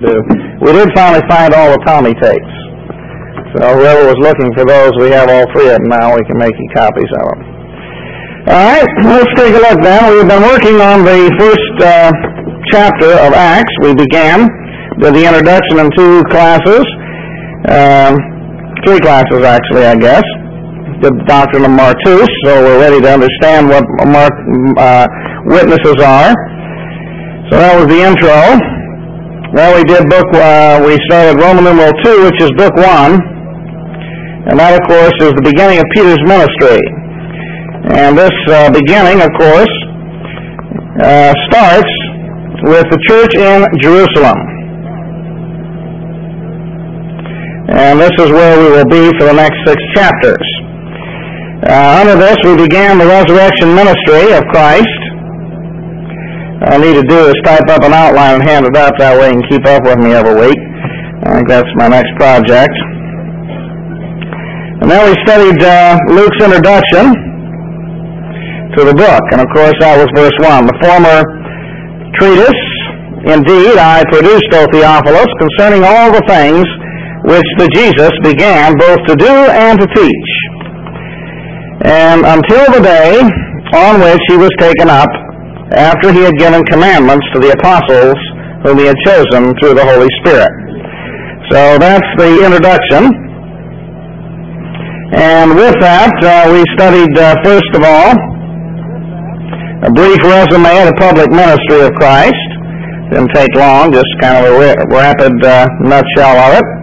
do. We did finally find all the Tommy tapes. So whoever was looking for those, we have all three of them now. We can make you copies of them. All right, let's take a look then. We've been working on the first chapter of Acts. We began with the introduction in 2 classes. 3 classes, actually, I guess. The doctrine of Martus, so we're ready to understand what witnesses are. So that was the intro. Well, we started Roman numeral 2, which is book 1. And that, of course, is the beginning of Peter's ministry. And this beginning, of course, starts with the church in Jerusalem. And this is where we will be for the next 6 chapters. Under this, we began the resurrection ministry of Christ. All I need to do is type up an outline and hand it out. That way you can keep up with me every week. I think that's my next project. And then we studied Luke's introduction to the book. And, of course, that was verse 1. The former treatise, indeed, I produced, O Theophilus, concerning all the things which the Jesus began both to do and to teach, and until the day on which he was taken up, after he had given commandments to the apostles whom he had chosen through the Holy Spirit. So that's the introduction. And with that, we studied, first of all, a brief resume of the public ministry of Christ. Didn't take long, just kind of a rapid nutshell of it.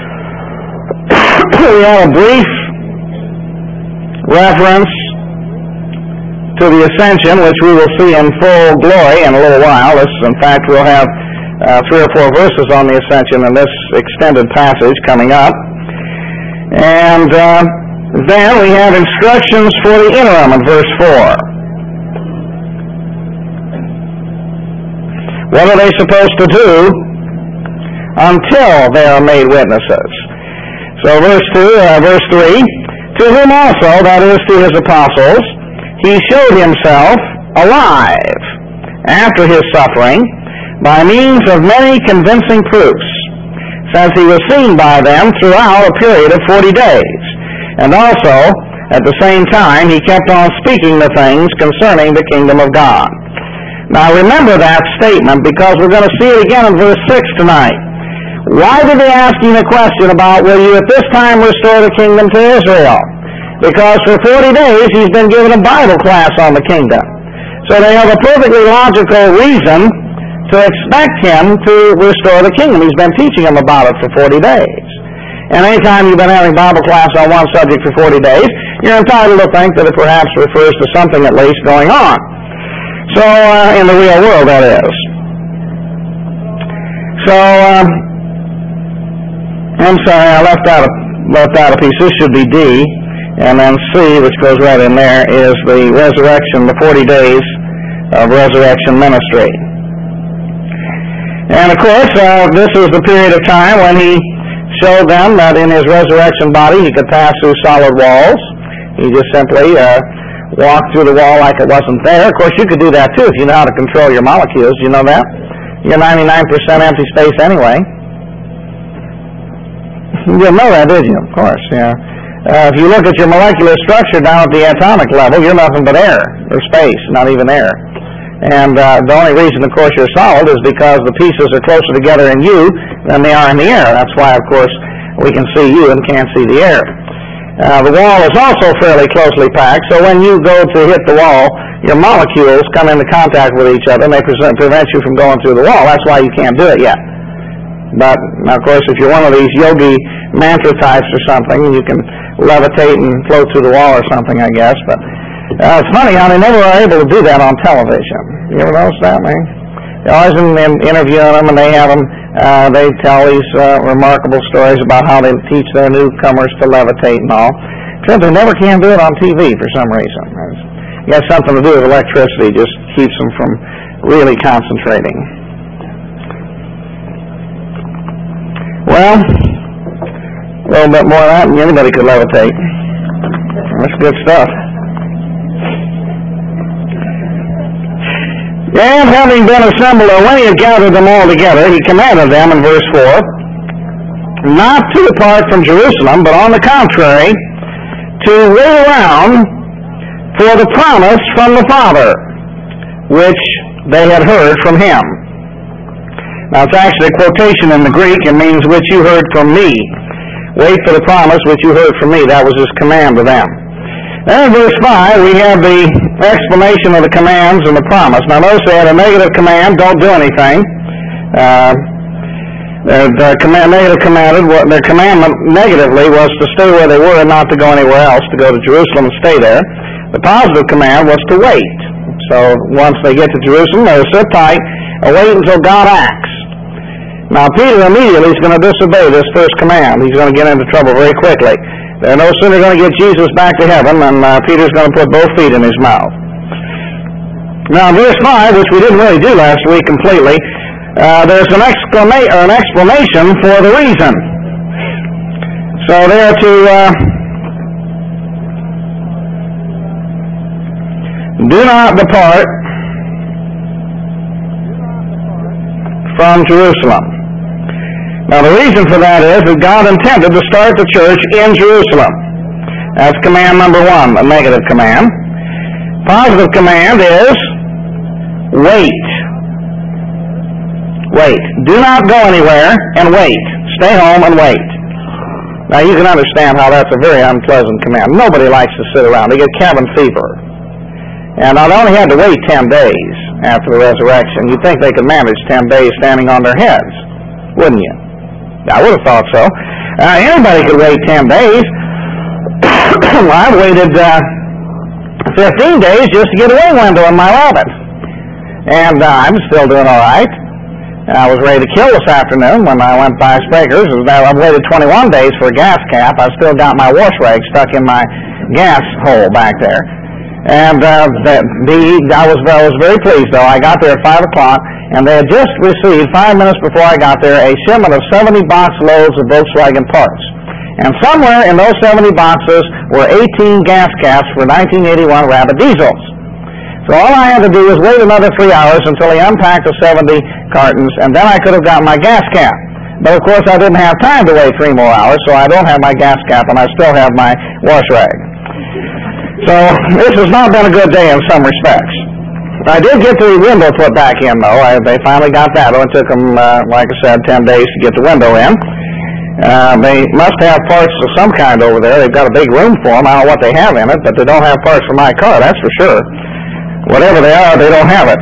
We had a brief reference to the ascension, which we will see in full glory in a little while. In fact, we'll have 3 or 4 verses on the ascension in this extended passage coming up. And then we have instructions for the interim in verse 4. What are they supposed to do until they are made witnesses? So verse 3, to whom also, that is to his apostles, he showed himself alive after his suffering by means of many convincing proofs, since he was seen by them throughout a period of 40 days. And also, at the same time, he kept on speaking the things concerning the kingdom of God. Now remember that statement, because we're going to see it again in verse 6 tonight. Why did they ask him a question about, will you at this time restore the kingdom to Israel? Because for 40 days he's been given a Bible class on the kingdom. So they have a perfectly logical reason to expect him to restore the kingdom. He's been teaching them about it for 40 days. And anytime you've been having Bible class on one subject for 40 days, you're entitled to think that it perhaps refers to something at least going on. So, in the real world, that is. So, I'm sorry, I left out a piece. This should be D, and then C, which goes right in there, is the resurrection, the 40 days of resurrection ministry. And of course, this is the period of time when he showed them that in his resurrection body he could pass through solid walls. He just simply walked through the wall like it wasn't there. Of course, you could do that too if you know how to control your molecules. You know that? You're 99% empty space anyway. You didn't know that, did you? Of course, yeah. If you look at your molecular structure down at the atomic level, you're nothing but air, or space, not even air. And the only reason, of course, you're solid is because the pieces are closer together in you than they are in the air. That's why, of course, we can see you and can't see the air. The wall is also fairly closely packed, so when you go to hit the wall, your molecules come into contact with each other, and they prevent you from going through the wall. That's why you can't do it yet. But, now, of course, if you're one of these yogi mantra types or something, you can levitate and float through the wall or something, I guess. But it's funny how they never are able to do that on television. You ever notice that, man? They're always interviewing them, and they have them. They tell these remarkable stories about how they teach their newcomers to levitate and all. Except they never can do it on TV for some reason. It has something to do with electricity. Just keeps them from really concentrating. Well, a little bit more of that, and anybody could levitate. That's good stuff. And having been assembled, or when he had gathered them all together, he commanded them, in verse 4, not to depart from Jerusalem, but on the contrary, to wait around for the promise from the Father, which they had heard from him. Now, it's actually a quotation in the Greek. It means, which you heard from me. Wait for the promise which you heard from me. That was his command to them. Then in verse 5, we have the explanation of the commands and the promise. Now, notice they had a negative command, don't do anything. Their commandment negatively was to stay where they were and not to go anywhere else, to go to Jerusalem and stay there. The positive command was to wait. So once they get to Jerusalem, they sit tight and wait until God acts. Now, Peter immediately is going to disobey this first command. He's going to get into trouble very quickly. They're no sooner going to get Jesus back to heaven than Peter's going to put both feet in his mouth. Now, in verse 5, which we didn't really do last week completely, there's an explanation for the reason. So they're to do not depart from Jerusalem. Now, the reason for that is that God intended to start the church in Jerusalem. That's command number 1, a negative command. Positive command is wait. Wait. Do not go anywhere and wait. Stay home and wait. Now, you can understand how that's a very unpleasant command. Nobody likes to sit around. They get cabin fever. And they only had to wait 10 days after the resurrection. You'd think they could manage 10 days standing on their heads, wouldn't you? I would have thought so. Anybody could wait 10 days. I've waited 15 days just to get a wing window in my rabbit. And I'm still doing all right. I was ready to kill this afternoon when I went by Spraker's. I've waited 21 days for a gas cap. I've still got my wash rag stuck in my gas hole back there. And I was very pleased, though. I got there at 5 o'clock, and they had just received, 5 minutes before I got there, a shipment of 70 box loads of Volkswagen parts. And somewhere in those 70 boxes were 18 gas caps for 1981 Rabbit diesels. So all I had to do was wait another 3 hours until he unpacked the 70 cartons, and then I could have gotten my gas cap. But, of course, I didn't have time to wait 3 more hours, so I don't have my gas cap, and I still have my wash rag. So this has not been a good day in some respects. I did get the window put back in, though. They finally got that. It took them, like I said, 10 days to get the window in. They must have parts of some kind over there. They've got a big room for them. I don't know what they have in it, but they don't have parts for my car, that's for sure. Whatever they are, they don't have it.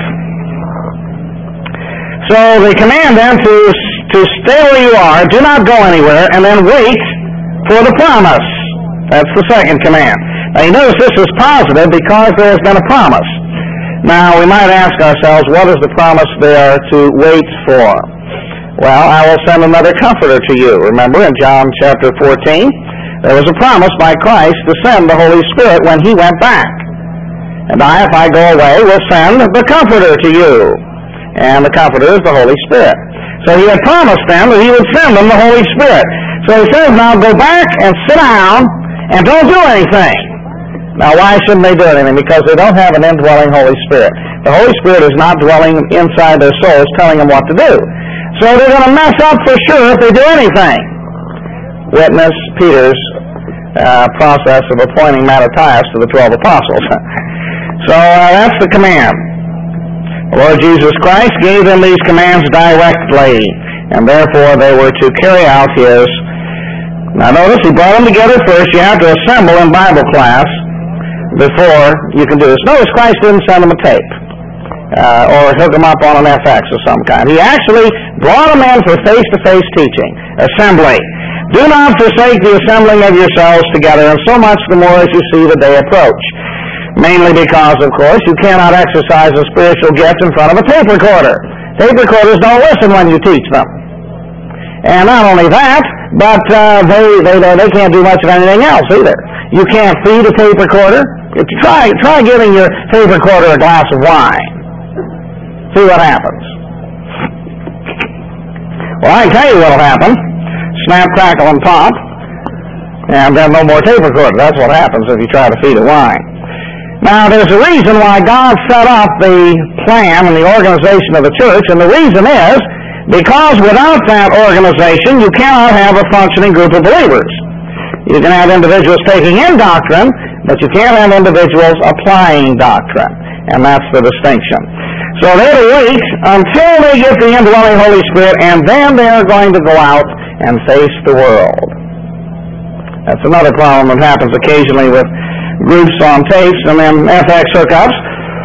So they command them to stay where you are, do not go anywhere, and then wait for the promise. That's the second command. Now, you notice this is positive because there has been a promise. Now, we might ask ourselves, what is the promise they are to wait for? Well, I will send another comforter to you. Remember, in John chapter 14, there was a promise by Christ to send the Holy Spirit when he went back. And I, if I go away, will send the comforter to you. And the comforter is the Holy Spirit. So he had promised them that he would send them the Holy Spirit. So he says, now go back and sit down and don't do anything. Now, why shouldn't they do anything? Because they don't have an indwelling Holy Spirit. The Holy Spirit is not dwelling inside their souls, telling them what to do. So they're going to mess up for sure if they do anything. Witness Peter's process of appointing Matthias to the 12 apostles. So that's the command. The Lord Jesus Christ gave them these commands directly, and therefore they were to carry out his. Now notice, he brought them together first. You have to assemble in Bible class before you can do this. Notice Christ didn't send them a tape or hook them up on an FX of some kind. He actually brought them in for face-to-face teaching, assembly. Do not forsake the assembling of yourselves together, and so much the more as you see the day approach. Mainly because, of course, you cannot exercise a spiritual gift in front of a tape recorder. Tape recorders don't listen when you teach them. And not only that, but they can't do much of anything else either. You can't feed a tape recorder. Try giving your tape recorder a glass of wine. See what happens. Well, I can tell you what will happen. Snap, crackle, and pop. And then no more tape recorder. That's what happens if you try to feed it wine. Now, there's a reason why God set up the plan and the organization of the church, and the reason is because without that organization, you cannot have a functioning group of believers. You can have individuals taking in doctrine, but you can't have individuals applying doctrine, and that's the distinction. So they're to wait until they get the indwelling Holy Spirit, and then they're going to go out and face the world. That's another problem that happens occasionally with groups on tapes and then FX hookups.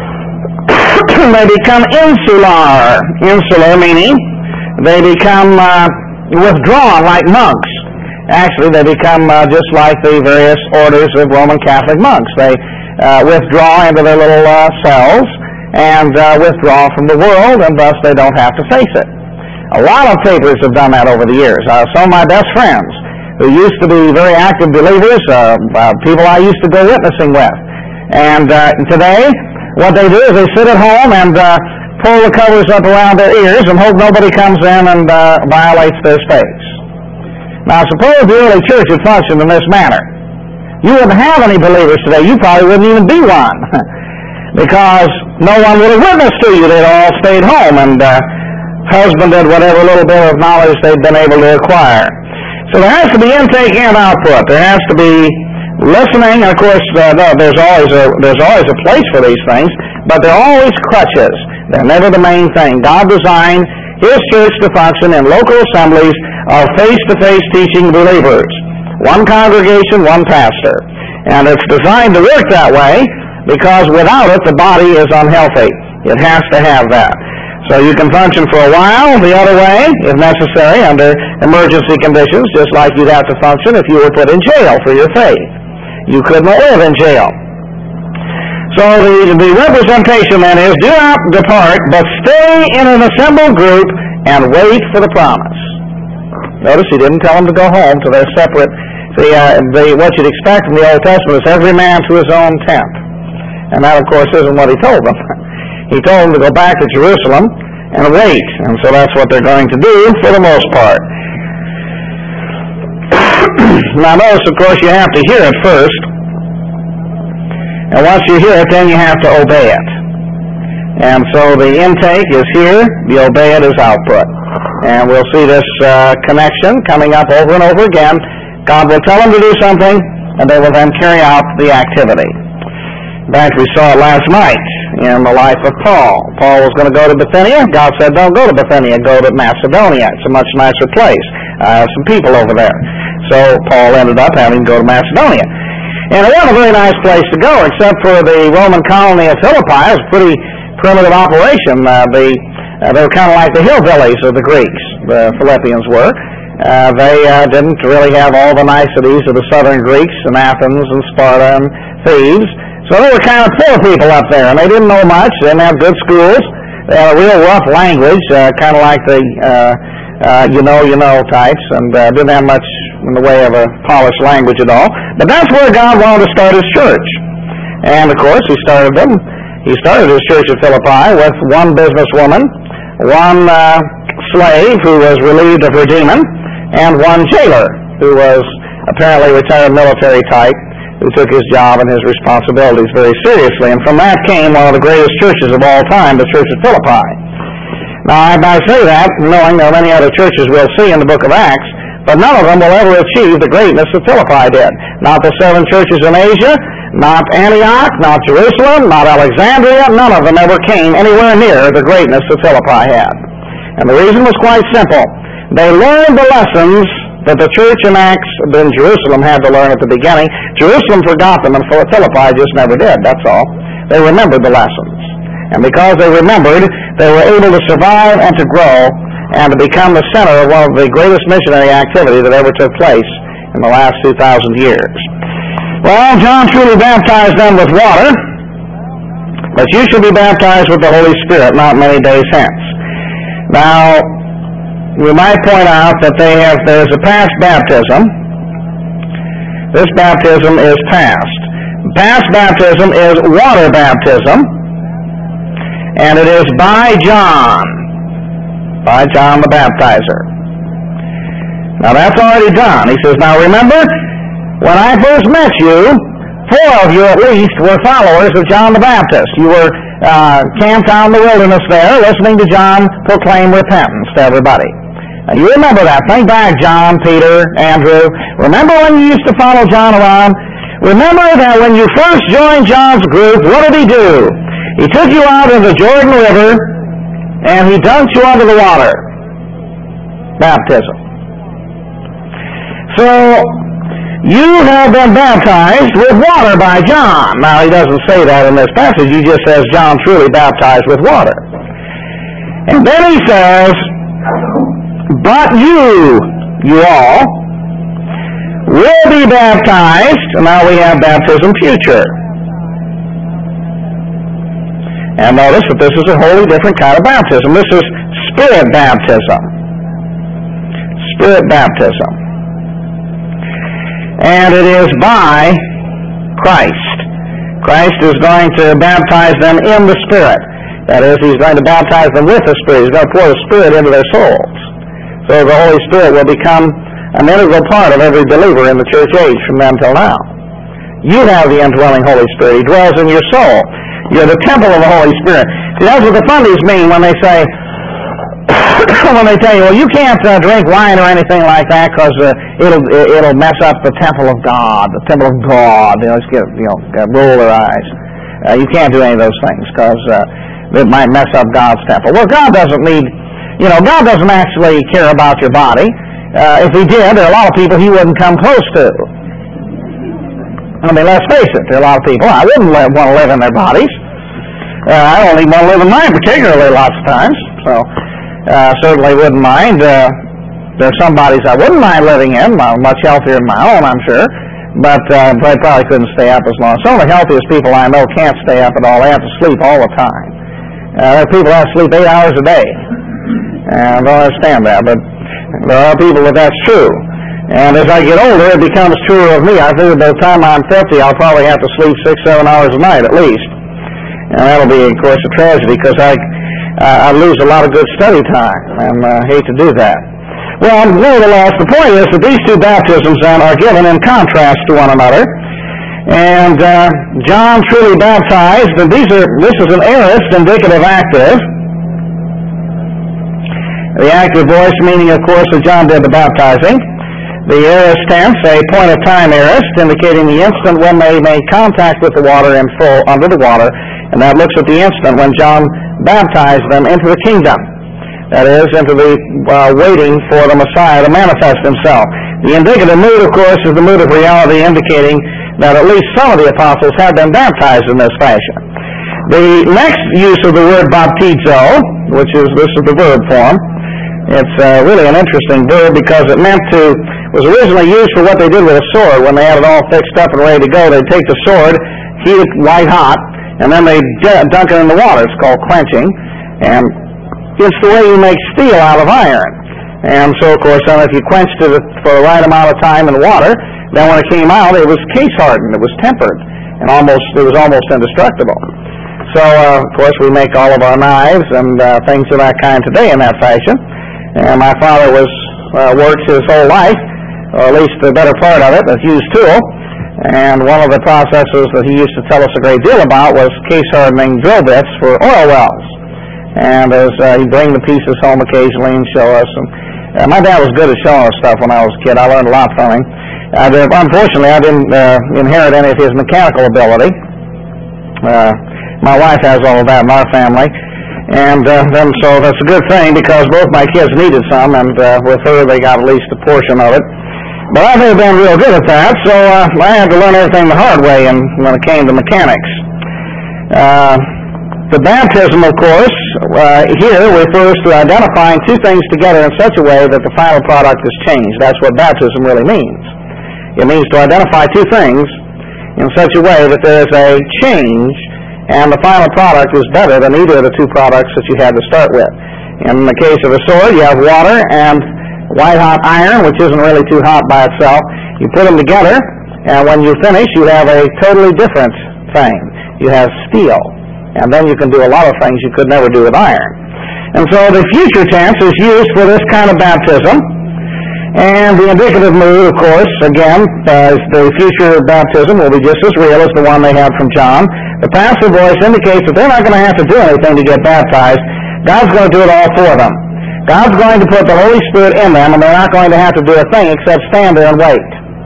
They become insular. Insular meaning they become withdrawn like monks. Actually, they become just like the various orders of Roman Catholic monks. They withdraw into their little cells and withdraw from the world, and thus they don't have to face it. A lot of papers have done that over the years. Some of my best friends who used to be very active believers, people I used to go witnessing with. And today, what they do is they sit at home and pull the covers up around their ears and hope nobody comes in and violates their space. Now, suppose the early church had functioned in this manner. You wouldn't have any believers today. You probably wouldn't even be one because no one would have witnessed to you. They'd all stayed home and husbanded whatever little bit of knowledge they'd been able to acquire. So there has to be intake and output. There has to be listening, and of course, there's always a place for these things, but they're always crutches. They're never the main thing. God designed His church to function in local assemblies of face-to-face teaching believers. One congregation, one pastor. And it's designed to work that way because without it, the body is unhealthy. It has to have that. So you can function for a while the other way, if necessary, under emergency conditions, just like you'd have to function if you were put in jail for your faith. You couldn't live in jail. So the representation then is, do not depart, but stay in an assembled group and wait for the promise. Notice He didn't tell them to go home to their separate. What you'd expect from the Old Testament is every man to his own tent. And that, of course, isn't what He told them. He told them to go back to Jerusalem and wait. And so that's what they're going to do for the most part. Now notice, of course, you have to hear it first. And once you hear it, then you have to obey it. And so the intake is here, the obey it is output. And we'll see this connection coming up over and over again. God will tell them to do something, and they will then carry out the activity. In fact, we saw it last night in the life of Paul. Paul was going to go to Bithynia. God said, don't go to Bithynia, go to Macedonia. It's a much nicer place. Some people over there. So Paul ended up having to go to Macedonia. And it wasn't a very nice place to go, except for the Roman colony of Philippi. It was a pretty primitive operation. They were kind of like the hillbillies of the Greeks, the Philippians were. They didn't really have all the niceties of the southern Greeks and Athens and Sparta and Thebes. So they were kind of poor people up there, and they didn't know much. They didn't have good schools. They had a real rough language, kind of like the you know types, and didn't have much in the way of a polished language at all. But that's where God wanted to start His church. And, of course, He started His church at Philippi with one businesswoman, one slave who was relieved of her demon, and one jailer who was apparently retired military type, who took his job and his responsibilities very seriously. And from that came one of the greatest churches of all time, the church at Philippi. Now, I say that knowing there are many other churches we'll see in the book of Acts, but none of them will ever achieve the greatness that Philippi did. Not the 7 churches in Asia, not Antioch, not Jerusalem, not Alexandria. None of them ever came anywhere near the greatness that Philippi had. And the reason was quite simple. They learned the lessons that the church in Acts in Jerusalem had to learn at the beginning. Jerusalem forgot them, and Philippi just never did, that's all. They remembered the lessons. And because they remembered, they were able to survive and to grow and to become the center of one of the greatest missionary activity that ever took place in the last 2,000 years. Well, John truly baptized them with water, but you shall be baptized with the Holy Spirit not many days hence. Now, we might point out that there's a past baptism. This baptism is past. Past baptism is water baptism, and it is by John the baptizer. Now that's already done. He says, now remember, when I first met you, 4 of you at least were followers of John the Baptist. You were camped out in the wilderness there, listening to John proclaim repentance to everybody. Now, you remember that. Think back, John, Peter, Andrew. Remember when you used to follow John around? Remember that when you first joined John's group, what did he do? He took you out in the Jordan River, and he dunked you under the water. Baptism. So, you have been baptized with water by John. Now, he doesn't say that in this passage. He just says John truly baptized with water. And then he says, but you all, will be baptized. Now we have baptism future. And notice that this is a wholly different kind of baptism. This is Spirit baptism. Spirit baptism. And it is by Christ. Christ is going to baptize them in the Spirit. That is, He's going to baptize them with the Spirit. He's going to pour the Spirit into their souls. So the Holy Spirit will become an integral part of every believer in the church age from then till now. You have the indwelling Holy Spirit. He dwells in your soul. You're the temple of the Holy Spirit. See, that's what the fundies mean when they say, when they tell you, well, you can't drink wine or anything like that because it'll mess up the temple of God, the temple of God. Just roll their eyes. You can't do any of those things because it might mess up God's temple. Well, God doesn't need. God doesn't actually care about your body. If He did, there are a lot of people He wouldn't come close to. I mean, let's face it, there are a lot of people I wouldn't want to live in their bodies. I don't even want to live in mine particularly lots of times. So, certainly wouldn't mind. There's some bodies I wouldn't mind living in, much healthier than my own, I'm sure. But I probably couldn't stay up as long. Some of the healthiest people I know can't stay up at all. They have to sleep all the time. There are people that have to sleep 8 hours a day. And I don't understand that, but there are people that's true. And as I get older, it becomes truer of me. I think by the time I'm 50, I'll probably have to sleep 6-7 hours a night at least. And that'll be, of course, a tragedy because I lose a lot of good study time, and I hate to do that. Well, nevertheless, the point is that these two baptisms then are given in contrast to one another. And John truly baptized, and this is an aorist indicative active. The active voice meaning, of course, that John did the baptizing. The aorist tense, a point-of-time aorist, indicating the instant when they made contact with the water in full under the water, and that looks at the instant when John baptized them into the kingdom. That is, into the waiting for the Messiah to manifest Himself. The indicative mood, of course, is the mood of reality, indicating that at least some of the apostles had been baptized in this fashion. The next use of the word baptizo, this is the verb form. It's really an interesting verb because it was originally used for what they did with a sword. When they had it all fixed up and ready to go, they'd take the sword, heat it white hot, and then they'd dunk it in the water. It's called quenching. And it's the way you make steel out of iron. And so, of course, then if you quenched it for the right amount of time in water, then when it came out, it was case hardened. It was tempered. And it was almost indestructible. So, of course, we make all of our knives and things of that kind today in that fashion. And my father worked his whole life, or at least the better part of it, a used tool. And one of the processes that he used to tell us a great deal about was case hardening drill bits for oil wells. And as he'd bring the pieces home occasionally and show us. And my dad was good at showing us stuff when I was a kid. I learned a lot from him. Unfortunately, I didn't inherit any of his mechanical ability. My wife has all of that in our family. And then, so that's a good thing because both my kids needed some, and with her they got at least a portion of it. But I've never been real good at that, so I had to learn everything the hard way when it came to mechanics. The baptism, of course, here refers to identifying two things together in such a way that the final product is changed. That's what baptism really means. It means to identify two things in such a way that there is a change and the final product is better than either of the two products that you had to start with. In the case of a sword, you have water and white-hot iron, which isn't really too hot by itself. You put them together, and when you finish, you have a totally different thing. You have steel, and then you can do a lot of things you could never do with iron. And so the future tense is used for this kind of baptism, And the indicative mood, of course, again, is the future baptism will be just as real as the one they had from John. The passive voice indicates that they're not going to have to do anything to get baptized. God's going to do it all for them. God's going to put the Holy Spirit in them, and they're not going to have to do a thing except stand there and wait.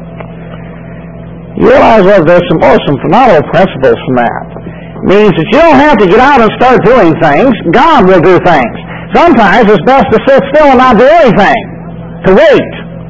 You realize that there's some phenomenal principles from that. It means that you don't have to get out and start doing things. God will do things. Sometimes it's best to sit still and not do anything, to wait.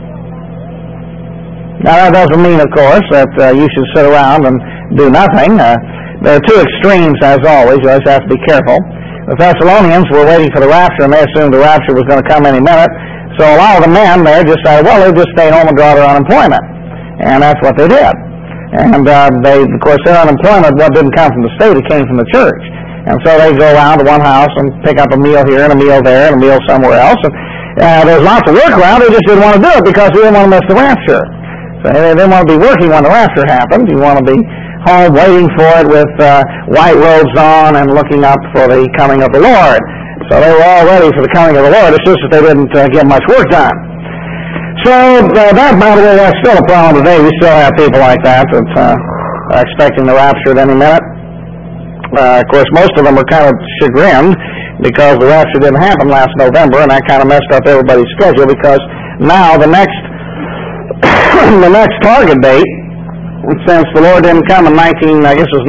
Now that doesn't mean, of course, that you should sit around and do nothing. There are two extremes, as always. You always have to be careful. The Thessalonians were waiting for the rapture, and they assumed the rapture was going to come any minute. So a lot of the men there just said, well, they'll just stay home and draw their unemployment. And that's what they did. And they, of course, their unemployment, what didn't come from the state, it came from the church. And so they go around to one house and pick up a meal here and a meal there and a meal somewhere else. And there's lots of work around. They just didn't want to do it because they didn't want to miss the rapture. So they didn't want to be working when the rapture happened. You want to be home waiting for it with white robes on and looking up for the coming of the Lord. So they were all ready for the coming of the Lord. It's just that they didn't get much work done. So that, by the way, that's still a problem today. We still have people like that are expecting the rapture at any minute. Of course, most of them are kind of chagrined because the rapture didn't happen last November, and that kind of messed up everybody's schedule because now the next the next target date, since the Lord didn't come in 1980,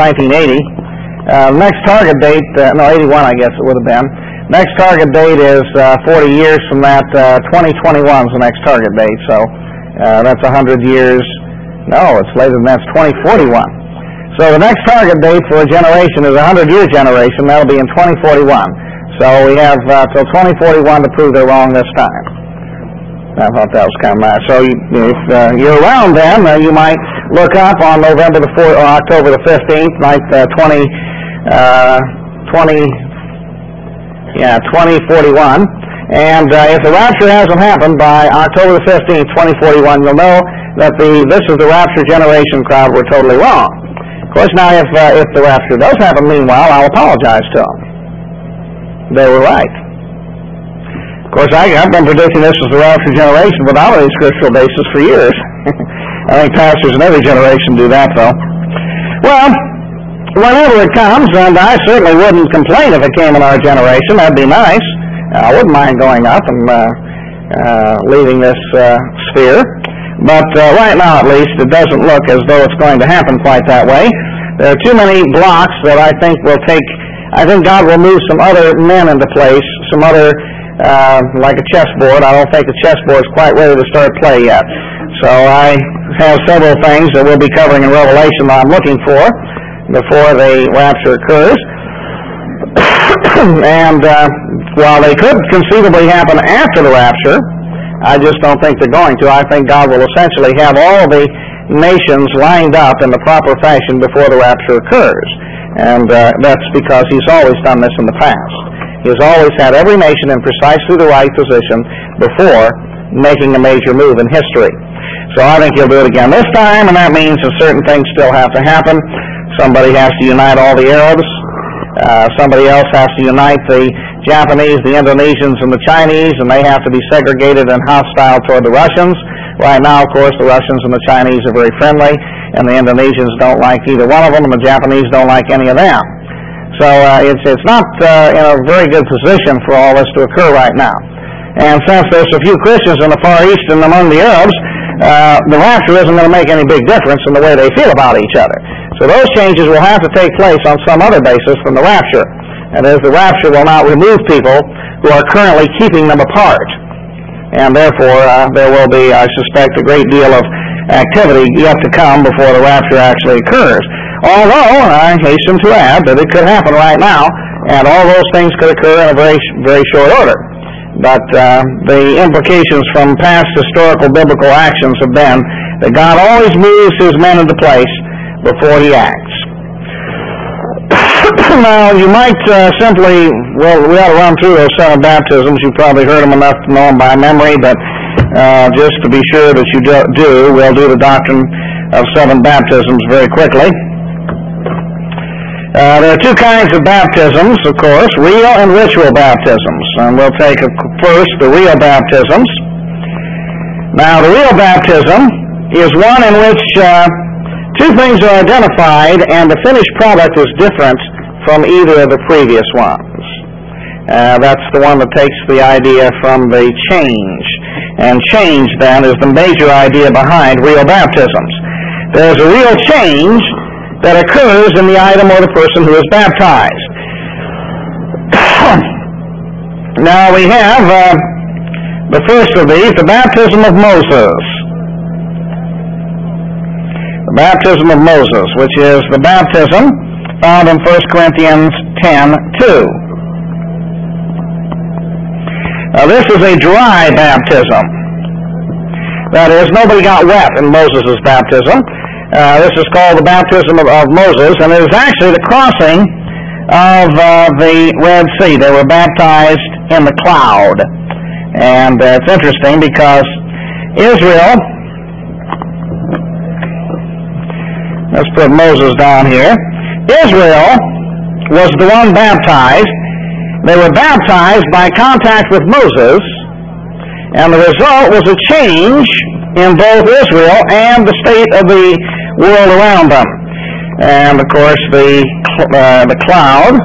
next target date, 81 I guess it would have been. Next target date is 40 years from that. 2021 is the next target date, so that's 100 years. No, it's later than that. It's 2041. So the next target date for a generation is a 100-year generation. That'll be in 2041. So we have till 2041 to prove they're wrong this time. I thought that was kind of nice. So if you're around then, you might look up on November the 4th or October the 15th, like 2041. And if the rapture hasn't happened by October the 15th, 2041, you'll know that this is the rapture generation crowd were totally wrong. Of course, now if the rapture does happen, meanwhile, I'll apologize to them. They were right. Of course, I've been predicting this as the rapture generation without any scriptural basis for years. I think pastors in every generation do that, though. Well, whenever it comes, and I certainly wouldn't complain if it came in our generation. That'd be nice. I wouldn't mind going up and leaving this sphere. But right now, at least, it doesn't look as though it's going to happen quite that way. There are too many blocks that I think will take... I think God will move some other men into place, some other... like a chessboard. I don't think the chessboard's quite ready to start play yet. So I have several things that we'll be covering in Revelation that I'm looking for before the rapture occurs. And while they could conceivably happen after the rapture, I just don't think they're going to. I think God will essentially have all the nations lined up in the proper fashion before the rapture occurs. And that's because He's always done this in the past. He has always had every nation in precisely the right position before making a major move in history. So I think He'll do it again this time, and that means that certain things still have to happen. Somebody has to unite all the Arabs. Somebody else has to unite the Japanese, the Indonesians, and the Chinese, and they have to be segregated and hostile toward the Russians. Right now, of course, the Russians and the Chinese are very friendly, and the Indonesians don't like either one of them, and the Japanese don't like any of them. So it's not in a very good position for all this to occur right now. And since there's a few Christians in the Far East and among the Arabs, the rapture isn't going to make any big difference in the way they feel about each other. So those changes will have to take place on some other basis than the rapture. And as the rapture will not remove people who are currently keeping them apart. And therefore, there will be, I suspect, a great deal of activity yet to come before the rapture actually occurs. Although, I hasten to add that it could happen right now, and all those things could occur in a very, very short order. But the implications from past historical biblical actions have been that God always moves His men into place before He acts. Now, you might simply, well, we ought to run through those 7 baptisms. You've probably heard them enough to know them by memory, but just to be sure that you do, we'll do the doctrine of 7 baptisms very quickly. There are 2 kinds of baptisms, of course, real and ritual baptisms. And we'll take first the real baptisms. Now, the real baptism is one in which two things are identified, and the finished product is different from either of the previous ones. That's the one that takes the idea from the change. And change, then, is the major idea behind real baptisms. There's a real change that occurs in the item or the person who is baptized. Now, we have the first of these, the baptism of Moses. The baptism of Moses, which is the baptism found in 1 Corinthians 10:2. Now, this is a dry baptism. That is, nobody got wet in Moses' baptism. This is called the baptism of Moses, and it is actually the crossing of the Red Sea. They were baptized in the cloud. And it's interesting because Israel, let's put Moses down here. Israel was the one baptized. They were baptized by contact with Moses, and the result was a change in both Israel and the state of the world around them. And, of course, the cloud,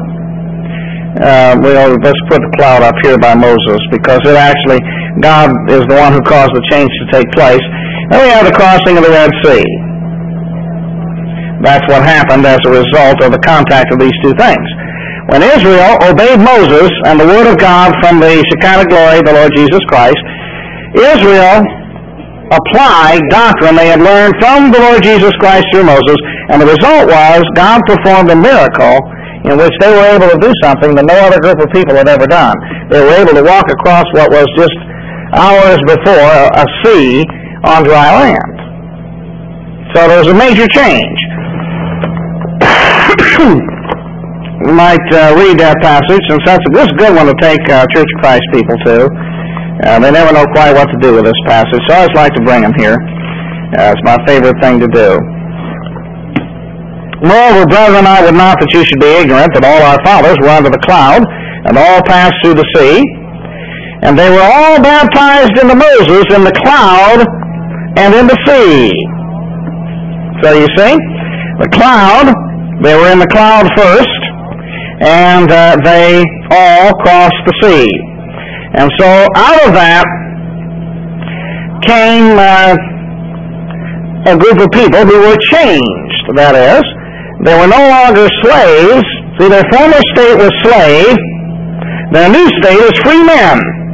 let's put the cloud up here by Moses, because it actually, God is the one who caused the change to take place. Then we have the crossing of the Red Sea. That's what happened as a result of the contact of these two things. When Israel obeyed Moses and the Word of God from the Shekinah glory, the Lord Jesus Christ, Israel applied doctrine they had learned from the Lord Jesus Christ through Moses, and the result was God performed a miracle in which they were able to do something that no other group of people had ever done. They were able to walk across what was just hours before a sea on dry land. So there was a major change. We might read that passage, since this is a good one to take Church of Christ people to. They never know quite what to do with this passage, so I always like to bring them here. It's my favorite thing to do. Moreover, brethren, I would not that you should be ignorant that all our fathers were under the cloud, and all passed through the sea, and they were all baptized into Moses in the cloud and in the sea. So you see, the cloud, they were in the cloud first, and they all crossed the sea. And so out of that came a group of people who were changed. That is, they were no longer slaves. See, their former state was slave. Their new state is free men.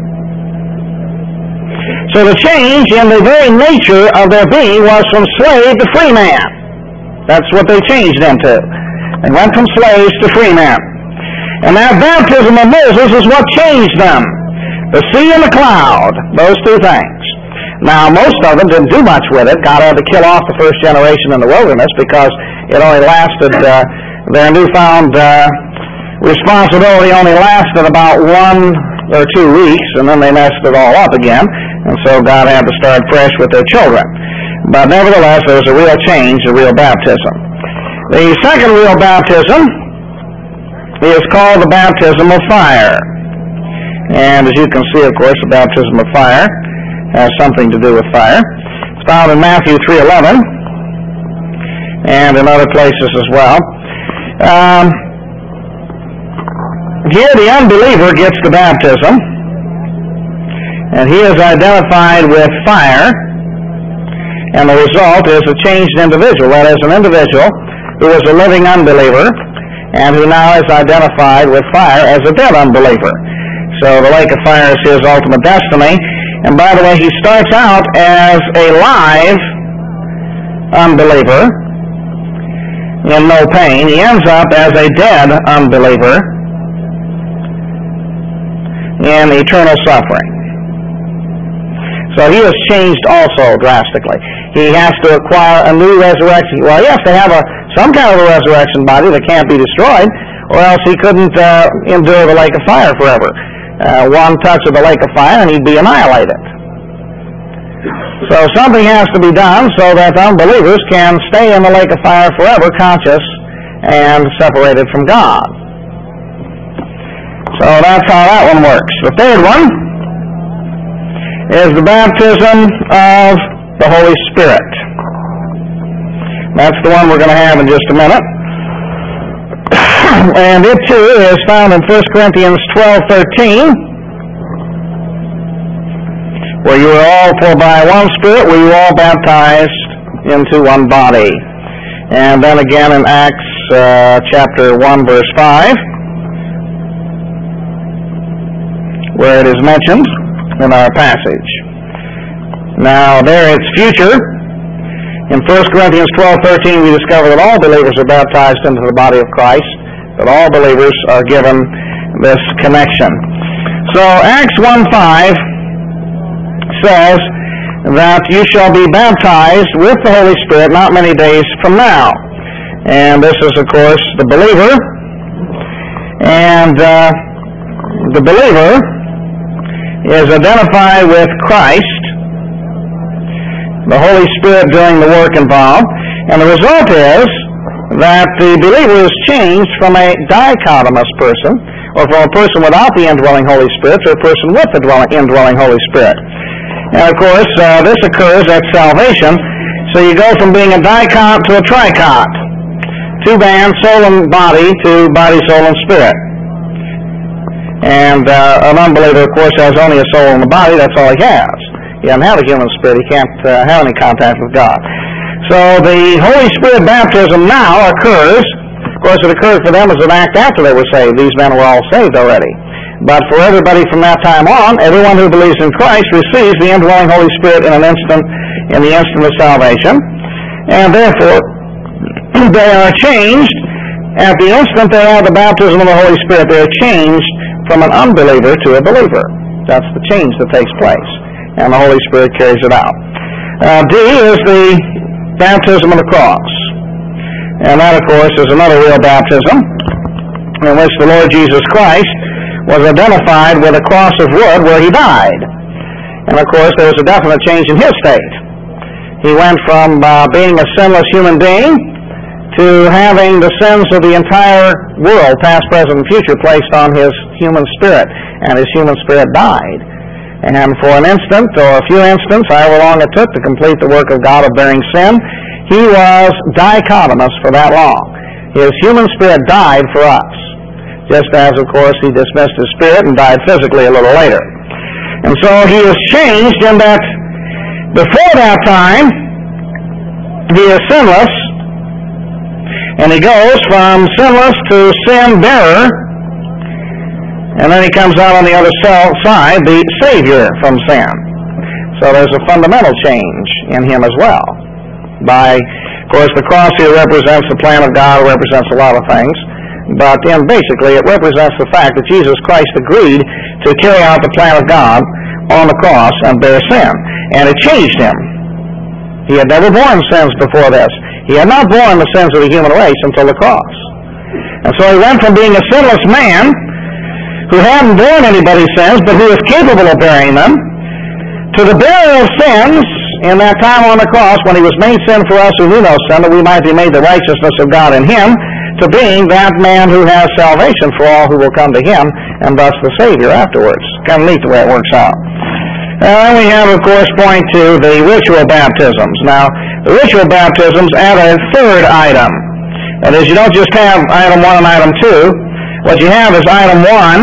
So the change in the very nature of their being was from slave to free man. That's what they changed into. They went from slaves to free men. And that baptism of Moses is what changed them. The sea and the cloud, those two things. Now, most of them didn't do much with it. God had to kill off the first generation in the wilderness because it only lasted, their newfound responsibility only lasted about 1 or 2 weeks, and then they messed it all up again. And so God had to start fresh with their children. But nevertheless, there was a real change, a real baptism. The second real baptism is called the baptism of fire. And as you can see, of course, the baptism of fire has something to do with fire. It's found in Matthew 3:11 and in other places as well. Here the unbeliever gets the baptism, and he is identified with fire, and the result is a changed individual. That is, an individual who is a living unbeliever and who now is identified with fire as a dead unbeliever. So the lake of fire is his ultimate destiny. And by the way, he starts out as a live unbeliever in no pain. He ends up as a dead unbeliever in eternal suffering. So he is changed also drastically. He has to acquire a new resurrection. Well, he has to have some kind of a resurrection body that can't be destroyed, or else he couldn't endure the lake of fire forever. One touch of the lake of fire and he'd be annihilated. So something has to be done so that unbelievers can stay in the lake of fire forever, conscious and separated from God. So that's how that one works. The third one is the baptism of the Holy Spirit. That's the one we're going to have in just a minute. And it too is found in 1 Corinthians 12:13, where you are all, for by one Spirit were you all baptized into one body. And then again in Acts chapter 1 verse 5, where it is mentioned in our passage. Now there it's future. In 1 Corinthians 12:13 we discover that all believers are baptized into the body of Christ, that all believers are given this connection. So Acts 1:5 says that you shall be baptized with the Holy Spirit not many days from now. And this is, of course, the believer. And the believer is identified with Christ, the Holy Spirit doing the work involved. And the result is that the believer is changed from a dichotomous person, or from a person without the indwelling Holy Spirit, to a person with the indwelling Holy Spirit. And of course, this occurs at salvation. So you go from being a dicot to a tricot. Two-man, soul and body, to body, soul, and spirit. And an unbeliever, of course, has only a soul and a body. That's all he has. He doesn't have a human spirit. He can't have any contact with God. So the Holy Spirit baptism now occurs. Of course, it occurred for them as an act after they were saved. These men were all saved already. But for everybody from that time on, everyone who believes in Christ receives the indwelling Holy Spirit in the instant of salvation. And therefore, they are changed at the instant they have the baptism of the Holy Spirit. They are changed from an unbeliever to a believer. That's the change that takes place. And the Holy Spirit carries it out. D is the baptism of the cross. And that, of course, is another real baptism in which the Lord Jesus Christ was identified with a cross of wood where he died. And of course there was a definite change in his state. He went from being a sinless human being to having the sins of the entire world, past, present, and future, placed on his human spirit. And his human spirit died. And for an instant, or a few instants, however long it took to complete the work of God of bearing sin, he was dichotomous for that long. His human spirit died for us. Just as, of course, he dismissed his spirit and died physically a little later. And so he is changed in that before that time, he is sinless, and he goes from sinless to sin-bearer, and then he comes out on the other side, the Savior from sin. So there's a fundamental change in him as well. Of course, the cross here represents the plan of God, represents a lot of things. But basically it represents the fact that Jesus Christ agreed to carry out the plan of God on the cross and bear sin. And it changed him. He had never borne sins before this. He had not borne the sins of the human race until the cross. And so he went from being a sinless man who hadn't borne anybody's sins, but who was capable of bearing them, to the bearer of sins in that time on the cross when he was made sin for us who knew no sin, that we might be made the righteousness of God in him, to being that man who has salvation for all who will come to him, and thus the Savior afterwards. Kind of neat the way it works out. And then we have, of course, point to the ritual baptisms. Now, the ritual baptisms add a third item. That is, you don't just have item 1 and item 2. What you have is item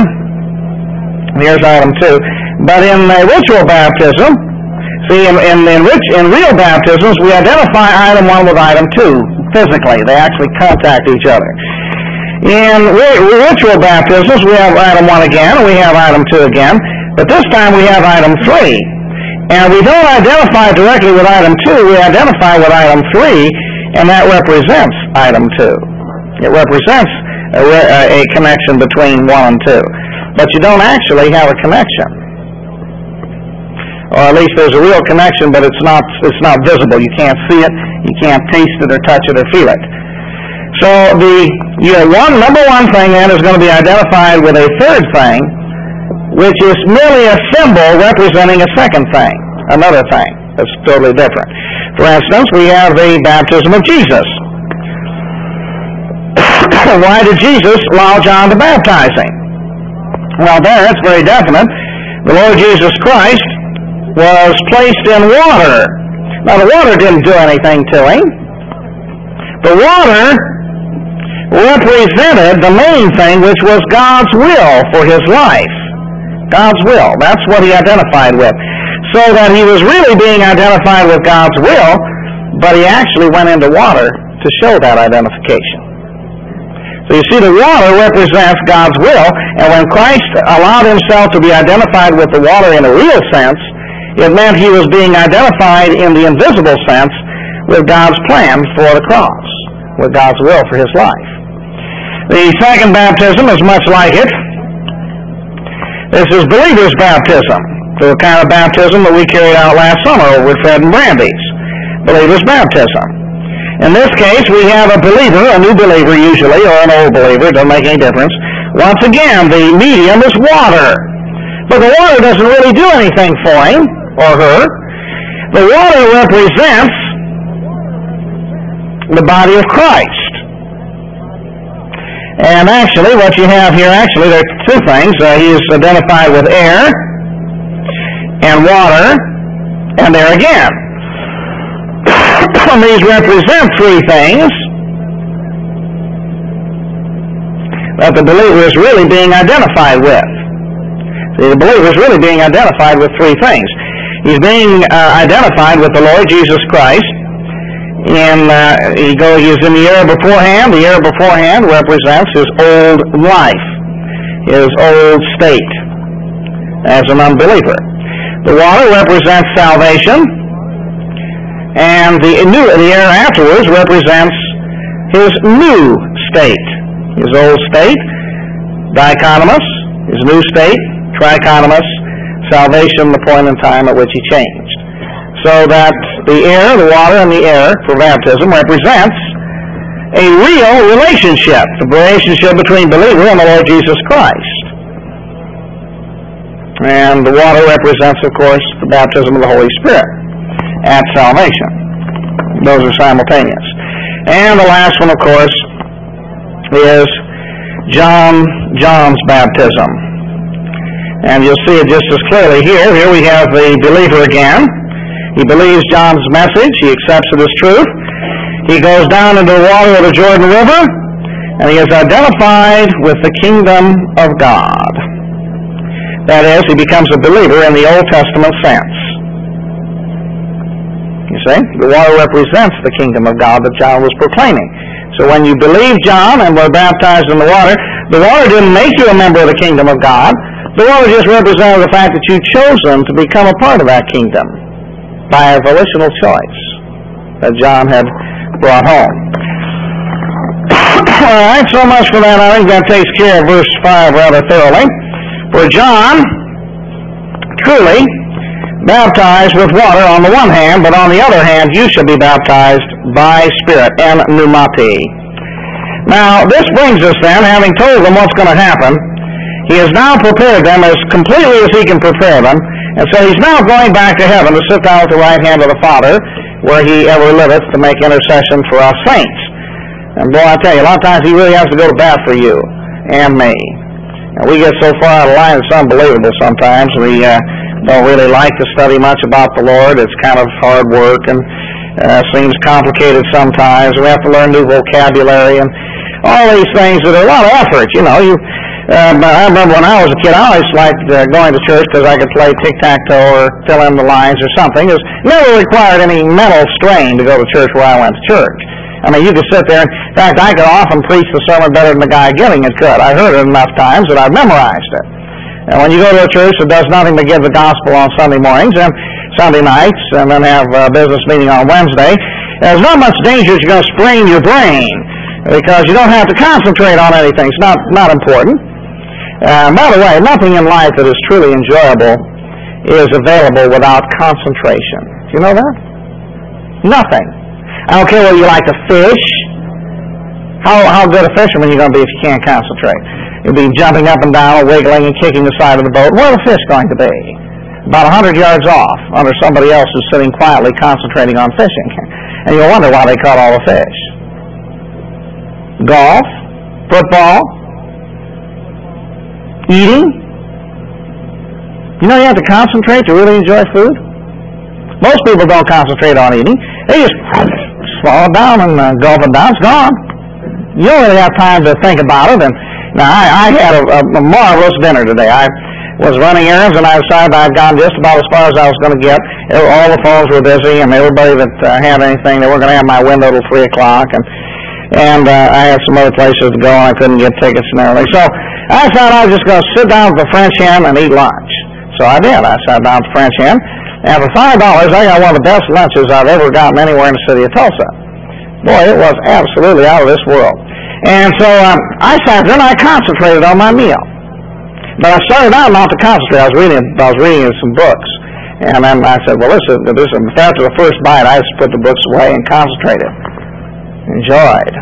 1, here's item 2. But in the ritual baptism, see, in real baptisms, we identify item 1 with item 2. Physically, they actually contact each other. In ritual baptisms, we have item 1 again, and we have item 2 again, but this time we have item 3. And we don't identify directly with item 2, we identify with item 3, and that represents item 2. It represents a connection between 1 and 2. But you don't actually have a connection. Or at least there's a real connection, but it's not visible. You can't see it, you can't taste it or touch it or feel it. So number one thing then is going to be identified with a third thing, which is merely a symbol representing a second thing, another thing that's totally different. For instance, we have the baptism of Jesus. Why did Jesus allow John to baptize him? Well, there it's very definite. The Lord Jesus Christ was placed in water. Now, the water didn't do anything to him. The water represented the main thing, which was God's will for his life. God's will. That's what he identified with. So that he was really being identified with God's will, but he actually went into water to show that identification. So you see, the water represents God's will, and when Christ allowed himself to be identified with the water in a real sense, it meant he was being identified in the invisible sense with God's plan for the cross, with God's will for his life. The second baptism is much like it. This is believer's baptism, the kind of baptism that we carried out last summer over at Fred and Brandy's, believer's baptism. In this case, we have a believer, a new believer usually, or an old believer, it doesn't make any difference. Once again, the medium is water. But the water doesn't really do anything for him or her. The water represents the body of Christ. And actually, what you have here, there are two things. He is identified with air and water, and there again. These represent three things that the believer is really being identified with. See, the believer is really being identified with three things. He's being identified with the Lord Jesus Christ. He's in the era beforehand. The era beforehand represents his old life, his old state as an unbeliever. The water represents salvation, and the era afterwards represents his new state. His old state, dichotomous. His new state, trichotomous. Salvation, the point in time at which he changed. So that the air, the water, and the air for baptism represents a real relationship, the relationship between believer and the Lord Jesus Christ. And the water represents, of course, the baptism of the Holy Spirit at salvation. Those are simultaneous. And the last one, of course, is John's baptism. And you'll see it just as clearly here. Here we have the believer again. He believes John's message. He accepts it as truth. He goes down into the water of the Jordan River, and he is identified with the kingdom of God. That is, he becomes a believer in the Old Testament sense. You see? The water represents the kingdom of God that John was proclaiming. So when you believe John and were baptized in the water didn't make you a member of the kingdom of God. The water just represented the fact that you've chosen to become a part of that kingdom by a volitional choice that John had brought home. All right, so much for that. I think that takes care of verse 5 rather thoroughly. For John, truly, baptized with water on the one hand, but on the other hand, you shall be baptized by Spirit, and pneumati. Now, this brings us then, having told them what's going to happen, he has now prepared them as completely as he can prepare them, and so he's now going back to heaven to sit down at the right hand of the Father, where he ever liveth to make intercession for us saints. And boy, I tell you, a lot of times he really has to go to bat for you and me. And we get so far out of line, it's unbelievable sometimes. We don't really like to study much about the Lord. It's kind of hard work and seems complicated sometimes. We have to learn new vocabulary and all these things that are a lot of effort. You know, I remember when I was a kid, I always liked going to church because I could play tic-tac-toe or fill in the lines or something. It never required any mental strain to go to church where I went to church. I mean, you could sit there, in fact, I could often preach the sermon better than the guy giving it could. I heard it enough times that I've memorized it. And when you go to a church that does nothing but give the gospel on Sunday mornings and Sunday nights and then have a business meeting on Wednesday, there's not much danger that you're going to sprain your brain because you don't have to concentrate on anything. It's not important. By the way, nothing in life that is truly enjoyable is available without concentration. Do you know that? Nothing. I don't care whether you like to fish. How good a fisherman are you going to be if you can't concentrate? You'll be jumping up and down, wiggling and kicking the side of the boat. Where are the fish going to be? About 100 yards off, under somebody else who's sitting quietly concentrating on fishing. And you'll wonder why they caught all the fish. Golf, football, eating, You know you have to concentrate to really enjoy food? Most people don't concentrate on eating. They just swallow it down and gulp it down. It's gone. You don't really have time to think about it. And now, I had a marvelous dinner today. I was running errands, and I decided I'd gone just about as far as I was going to get. All the phones were busy, and everybody that had anything, they weren't going to have my window till 3 o'clock. And I had some other places to go, and I couldn't get tickets and everything. So I thought I was just going to sit down at the French Hen and eat lunch. So I did. I sat down at the French Hen, and for $5, I got one of the best lunches I've ever gotten anywhere in the city of Tulsa. Boy, it was absolutely out of this world. And so I sat there and I concentrated on my meal. But I started out not to concentrate. I was reading some books. And then I said, well, listen, after the first bite, I just put the books away and concentrated. Enjoyed.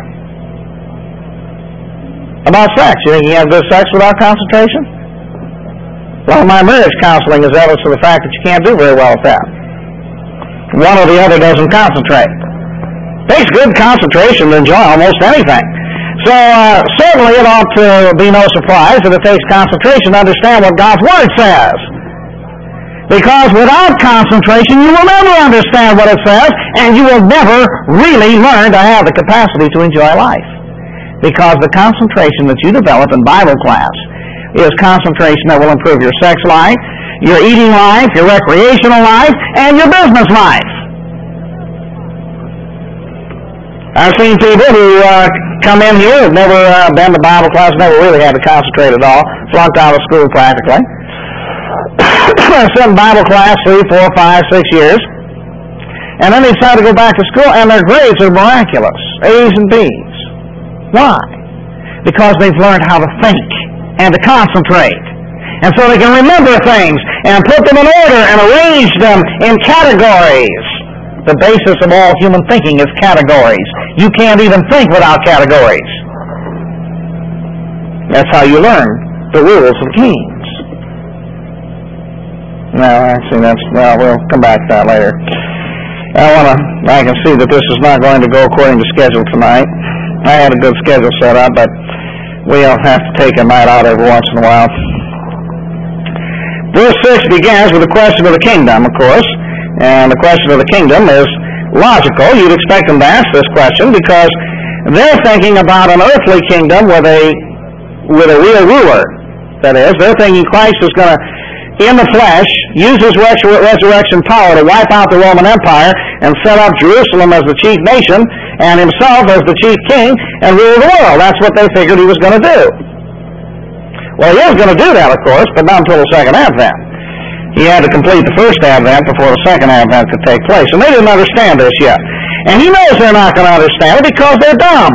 About sex. You think you have good sex without concentration? Well, my marriage counseling is evidence of the fact that you can't do very well with that. One or the other doesn't concentrate. It takes good concentration to enjoy almost anything. So certainly it ought to be no surprise that it takes concentration to understand what God's Word says. Because without concentration, you will never understand what it says, and you will never really learn to have the capacity to enjoy life. Because the concentration that you develop in Bible class is concentration that will improve your sex life, your eating life, your recreational life, and your business life. I've seen people who come in here who've never been to Bible class, never really had to concentrate at all, flunked out of school practically. Sit in Bible class 3, 4, 5, 6 years, and then they decide to go back to school, and their grades are miraculous, A's and B's. Why? Because they've learned how to think and to concentrate. And so they can remember things and put them in order and arrange them in categories. The basis of all human thinking is categories. You can't even think without categories. That's how you learn the rules of kings. No, actually, we'll come back to that later. I can see that this is not going to go according to schedule tonight. I had a good schedule set up, but we'll have to take a night out every once in a while. Verse 6 begins with the question of the kingdom, of course. And the question of the kingdom is logical. You'd expect them to ask this question because they're thinking about an earthly kingdom with a real ruler. That is, they're thinking Christ is going to, in the flesh, use his resurrection power to wipe out the Roman Empire and set up Jerusalem as the chief nation and himself as the chief king and rule the world. That's what they figured he was going to do. Well, he is going to do that, of course, but not until the second advent. He had to complete the first advent before the second advent could take place. And they didn't understand this yet. And he knows they're not going to understand it because they're dumb.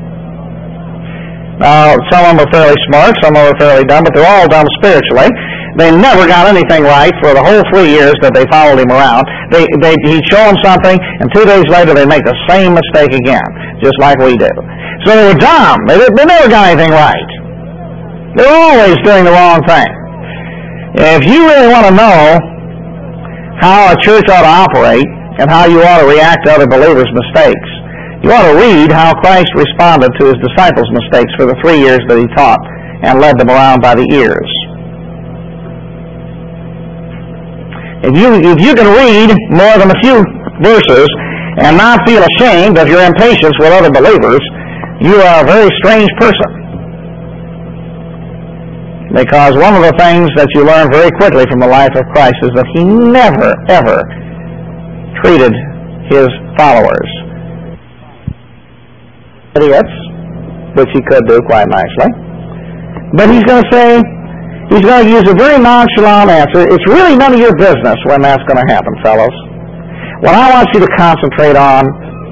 Some of them are fairly smart, some of them are fairly dumb, but they're all dumb spiritually. They never got anything right for the whole 3 years that they followed him around. He'd show them something, and 2 days later they'd make the same mistake again, just like we do. So they were dumb. They never got anything right. They're always doing the wrong thing. If you really want to know how a church ought to operate and how you ought to react to other believers' mistakes, you ought to read how Christ responded to his disciples' mistakes for the 3 years that he taught and led them around by the ears. If you can read more than a few verses and not feel ashamed of your impatience with other believers, you are a very strange person. Because one of the things that you learn very quickly from the life of Christ is that he never, ever treated his followers idiots, which he could do quite nicely. But he's going to use a very nonchalant answer. It's really none of your business when that's going to happen, fellows. What I want you to concentrate on,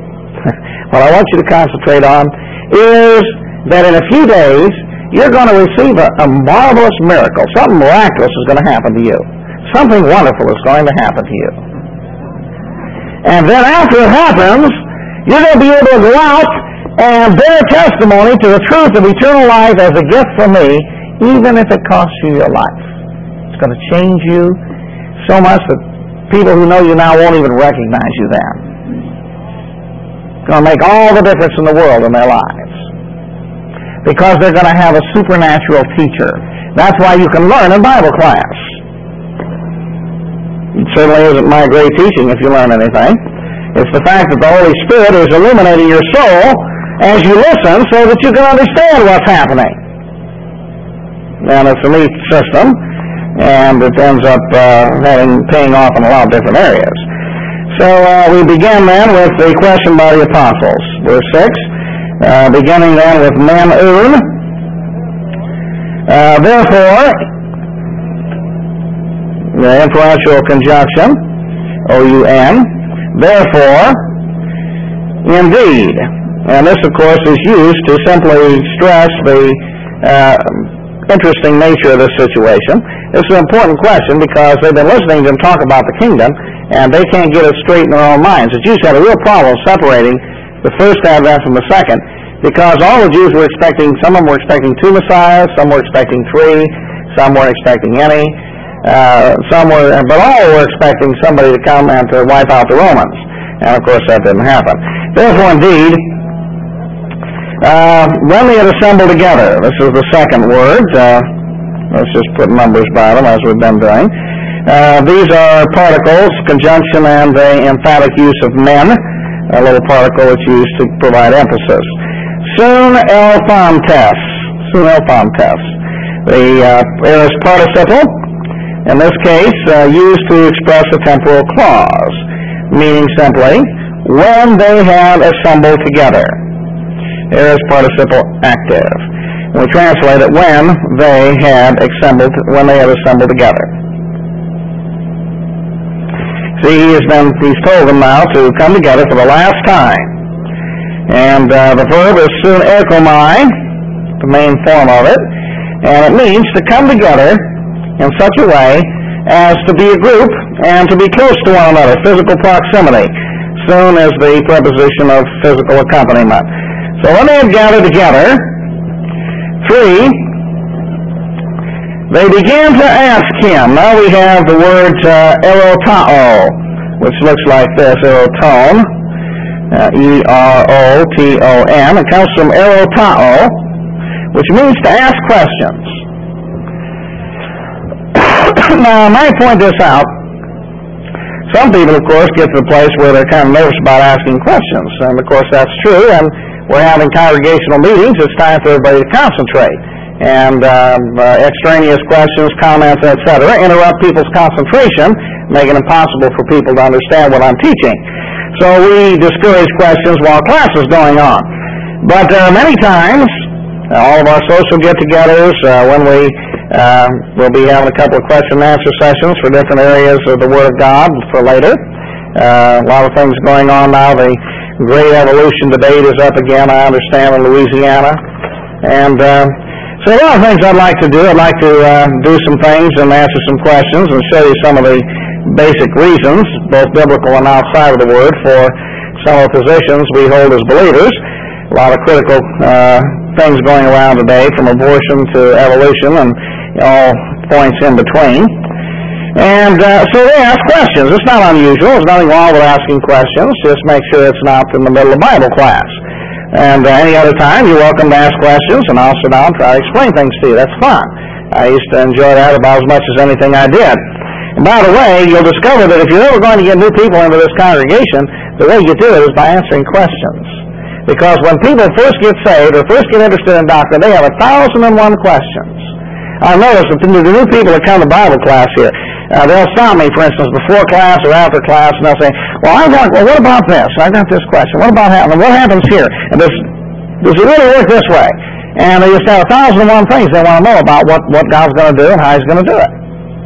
is that in a few days, you're going to receive a marvelous miracle. Something miraculous is going to happen to you. Something wonderful is going to happen to you. And then after it happens, you're going to be able to go out and bear testimony to the truth of eternal life as a gift from me, even if it costs you your life. It's going to change you so much that people who know you now won't even recognize you then. It's going to make all the difference in the world in their lives. Because they're going to have a supernatural teacher. That's why you can learn in Bible class. It certainly isn't my great teaching if you learn anything. It's the fact that the Holy Spirit is illuminating your soul as you listen so that you can understand what's happening. And it's a neat system, and it ends up paying off in a lot of different areas. So we begin then with the question by the apostles. Verse 6, beginning then with men-un. Therefore, the inferential conjunction, O-U-N, therefore, indeed. And this, of course, is used to simply stress the interesting nature of this situation. It's an important question because they've been listening to him talk about the kingdom, and they can't get it straight in their own minds. The Jews had a real problem separating the first advent from the second, because all the Jews were expecting, some of them were expecting 2 Messiahs, some were expecting 3, some weren't expecting any, but all were expecting somebody to come and to wipe out the Romans. And of course that didn't happen. Therefore, indeed, when they had assembled together, this is the second word, let's just put numbers by them as we've been doing. These are particles, conjunction, and the emphatic use of men, a little particle that's used to provide emphasis. Sun elphantes, the aorist participle, in this case, used to express a temporal clause, meaning simply, when they had assembled together. Aorist participle active. We translate it when they had assembled together. See, he's told them now to come together for the last time. And the verb is soon erkomai, the main form of it, and it means to come together in such a way as to be a group and to be close to one another, physical proximity. Soon is the preposition of physical accompaniment. So when they had gathered together, 3, they began to ask him. Now we have the word erotao, which looks like this, erotone, E-R-O-T-O-N. It comes from erotao, which means to ask questions. Now, I might point this out. Some people, of course, get to the place where they're kind of nervous about asking questions. And, of course, that's true. And we're having congregational meetings. It's time for everybody to concentrate. And extraneous questions, comments, etc. interrupt people's concentration, making it impossible for people to understand what I'm teaching. So we discourage questions while class is going on. But many times, all of our social get-togethers, when we'll be having a couple of question and answer sessions for different areas of the Word of God for later. A lot of things going on now. The great evolution debate is up again, I understand, in Louisiana. And so a lot of things I'd like to do. I'd like to do some things and answer some questions and show you some of the basic reasons, both biblical and outside of the Word, for some of the positions we hold as believers. A lot of critical things going around today, from abortion to evolution and all points in between. And so they ask questions. It's not unusual. There's nothing wrong with asking questions. Just make sure it's not in the middle of Bible class. And any other time, you're welcome to ask questions, and I'll sit down and try to explain things to you. That's fun. I used to enjoy that about as much as anything I did. And by the way, you'll discover that if you're ever going to get new people into this congregation, the way you do it is by answering questions. Because when people first get saved or first get interested in doctrine, they have 1,001 questions. I notice that the new people that come to Bible class here, they'll stop me, for instance, before class or after class, and they'll say, well, what about this? I got this question. What happens here? And does it really work this way? And they just have 1,001 things they want to know about what God's going to do and how He's going to do it.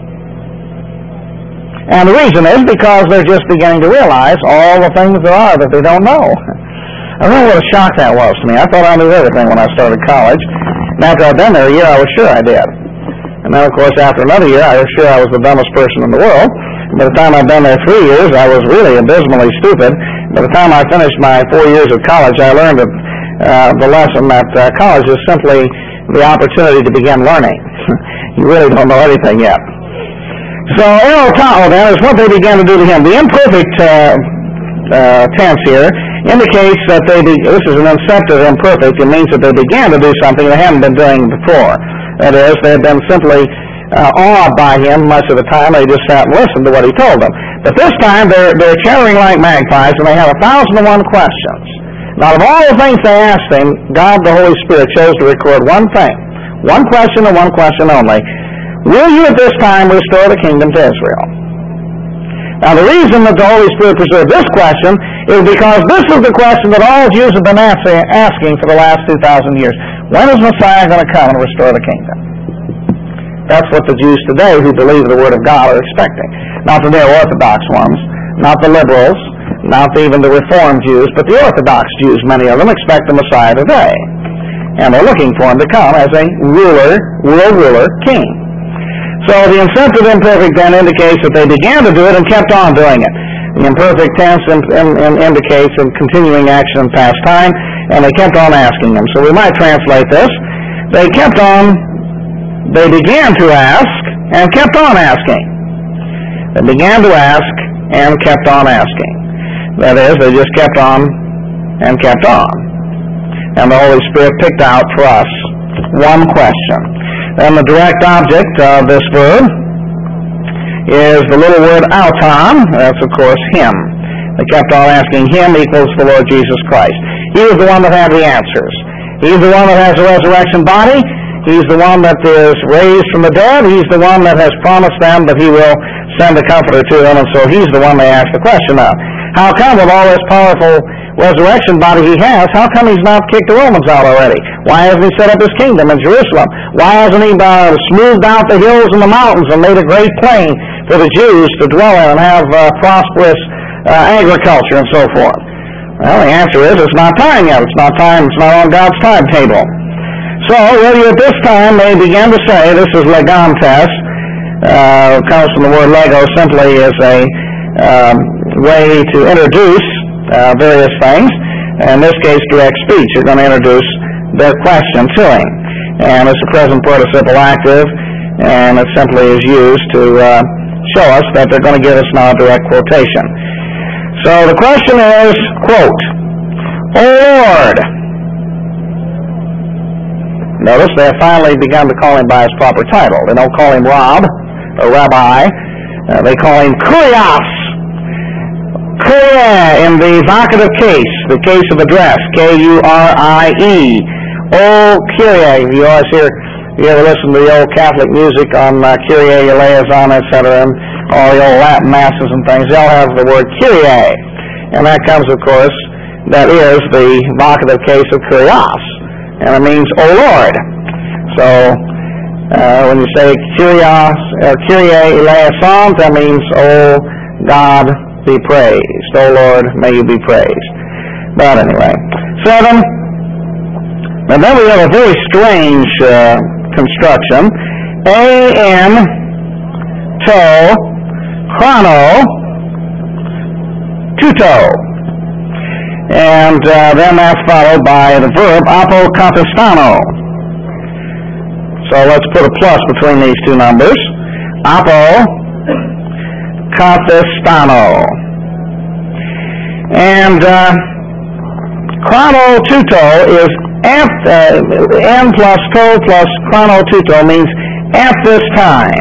And the reason is because they're just beginning to realize all the things there are that they don't know. I remember what a shock that was to me. I thought I knew everything when I started college. And after I'd been there a year, I was sure I did. And then, of course, after another year, I was sure I was the dumbest person in the world. By the time I'd been there 3 years, I was really abysmally stupid. By the time I finished my 4 years of college, I learned that the lesson that college is simply the opportunity to begin learning. You really don't know anything yet. So, erotao, then, is what they began to do to him. The imperfect tense here indicates that this is an inceptive imperfect. It means that they began to do something they hadn't been doing before. That is, they had been simply awed by him much of the time. They just sat and listened to what he told them. But this time they're chattering like magpies, and they have 1,001 questions. Now, of all the things they asked him, God, the Holy Spirit, chose to record one thing, one question and one question only. Will you at this time restore the kingdom to Israel? Now, the reason that the Holy Spirit preserved this question is because this is the question that all Jews have been asking for the last 2,000 years. When is Messiah going to come and restore the kingdom? That's what the Jews today who believe the Word of God are expecting. Not the Orthodox ones, not the liberals, not even the Reformed Jews, but the Orthodox Jews, many of them, expect the Messiah today. And they're looking for him to come as a ruler, world ruler, king. So the incentive imperfect then indicates that they began to do it and kept on doing it. The imperfect tense indicates a continuing action in past time, and they kept on asking him. So we might translate this. They began to ask and kept on asking. They began to ask and kept on asking. That is, they just kept on and kept on. And the Holy Spirit picked out for us one question. And the direct object of this verb is the little word auton. That's, of course, him. They kept on asking. Him equals the Lord Jesus Christ. He is the one that had the answers. He's the one that has a resurrection body. He's the one that is raised from the dead. He's the one that has promised them that he will send a comforter to them, and so he's the one they ask the question of. How come with all this powerful resurrection body he has, how come he's not kicked the Romans out already? Why hasn't he set up his kingdom in Jerusalem? Why hasn't he smoothed out the hills and the mountains and made a great plain for the Jews to dwell in and have prosperous agriculture and so forth? Well, the answer is it's not time yet. It's not time. It's not on God's timetable. So, really at this time, they began to say, this is legantes, comes from the word lego, simply is a way to introduce various things. In this case, direct speech. You're going to introduce their question to him. And it's a present participle active, and it simply is used to show us that they're going to give us now a direct quotation. So the question is, quote, O Lord. Notice they have finally begun to call him by his proper title. They don't call him Rob or Rabbi. They call him Kurios. Kurie in the vocative case, the case of address, K-U-R-I-E. O Kyrie. You always hear, you ever listen to the old Catholic music on Kyrie eleison, etc., and all the old Latin masses and things, they all have the word Kyrie. And that comes, of course, that is the vocative case of Kurios. And it means, O Lord. So, when you say Kyrios, or Kyrie eleison, that means, O God, be praised. O Lord, may you be praised. But anyway. 7. And then we have a very strange construction. A-N, to, chrono, tuto. And then that's followed by the verb apokatistano. So let's put a plus between these two numbers. Apokatistano. And chrono tuto is n plus to plus chrono tuto means at this time.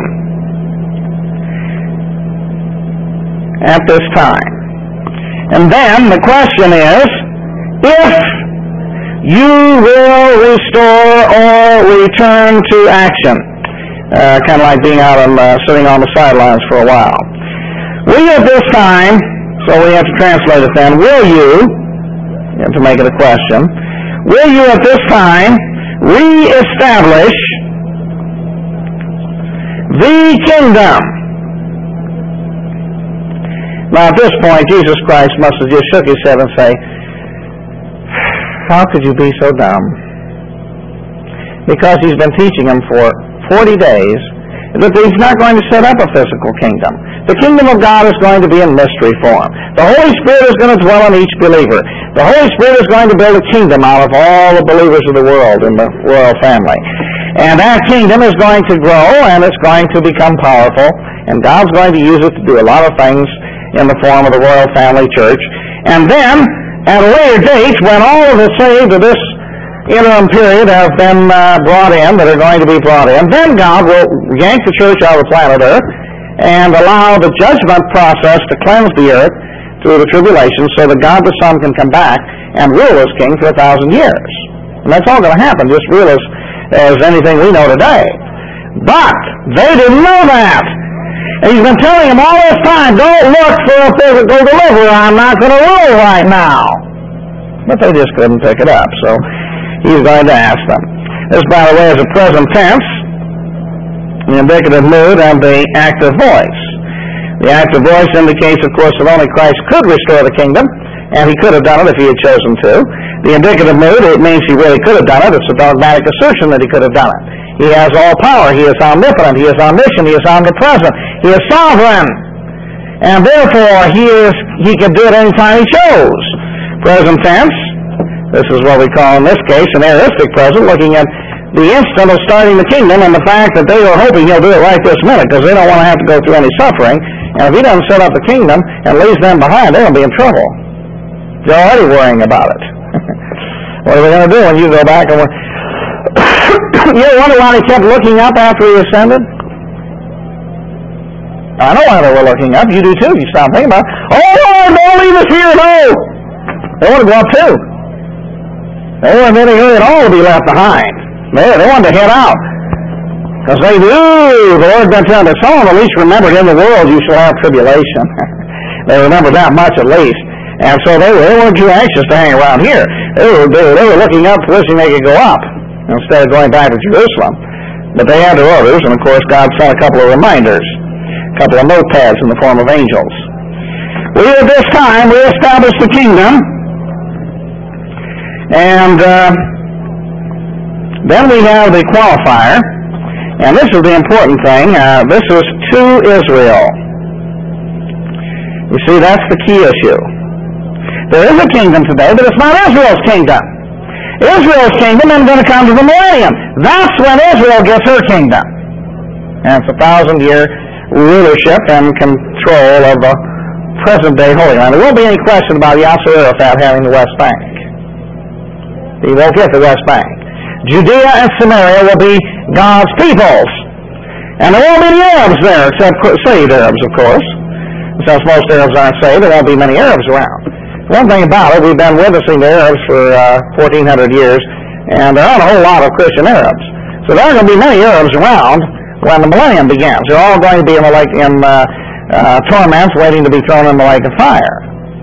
At this time. And then the question is, if you will restore or return to action. Kind of like being out on, sitting on the sidelines for a while. Will you at this time, so we have to translate it then, will you have to make it a question, will you at this time reestablish the kingdom? Now, at this point, Jesus Christ must have just shook his head and say, how could you be so dumb? Because he's been teaching them for 40 days that he's not going to set up a physical kingdom. The kingdom of God is going to be in mystery form. The Holy Spirit is going to dwell in each believer. The Holy Spirit is going to build a kingdom out of all the believers of the world in the royal family. And that kingdom is going to grow, and it's going to become powerful, and God's going to use it to do a lot of things in the form of the royal family church. And then, at a later date, when all of the saved of this interim period have been brought in, that are going to be brought in, then God will yank the church out of the planet Earth and allow the judgment process to cleanse the earth through the tribulation so that God the Son can come back and rule as king for 1,000 years. And that's all going to happen, just real as anything we know today. But they didn't know that. And he's been telling them all this time, don't look for a physical deliverer. I'm not going to rule right now. But they just couldn't pick it up. So he's going to ask them. This, by the way, is a present tense, the indicative mood, and the active voice. The active voice indicates, of course, that only Christ could restore the kingdom, and he could have done it if he had chosen to. The indicative mood, it means he really could have done it. It's a dogmatic assertion that he could have done it. He has all power. He is omnipotent. He is omniscient. He is omnipresent. He is sovereign. And therefore, he could do it any time he chose. Present tense, this is what we call in this case an aoristic present, looking at the instant of starting the kingdom and the fact that they were hoping he'll do it right this minute because they don't want to have to go through any suffering. And if he doesn't set up the kingdom and leaves them behind, they're going to be in trouble. They're already worrying about it. What are they going to do when you go back and you wonder why they kept looking up after he ascended? I know why they were looking up. You do too. You stop thinking about it. Oh, Lord, don't leave us here. No. They want to go up too. They don't want any at all to be left behind. They wanted to head out. Because they knew the Lord had been telling them, some of them at least remembered in the world you shall have tribulation. They remembered that much at least. And so they weren't too anxious to hang around here. They were looking up, wishing they could go up instead of going back to Jerusalem. But they had their orders, and of course God sent a couple of reminders, a couple of notepads in the form of angels. We at this time reestablished the kingdom, and then we have the qualifier, and this is the important thing. This is to Israel. You see, that's the key issue. There is a kingdom today, but it's not Israel's kingdom. Israel's kingdom isn't going to come to the millennium. That's when Israel gets her kingdom. And it's 1,000-year rulership and control of the present-day Holy Land. There won't be any question about Yasser Arafat having the West Bank. He won't get the West Bank. Judea and Samaria will be God's peoples. And there won't be any Arabs there, except saved Arabs, of course. Since most Arabs aren't saved, there won't be many Arabs around. One thing about it, we've been witnessing the Arabs for 1,400 years, and there aren't a whole lot of Christian Arabs. So there aren't going to be many Arabs around when the millennium begins. They're all going to be in torments, waiting to be thrown in the lake of fire.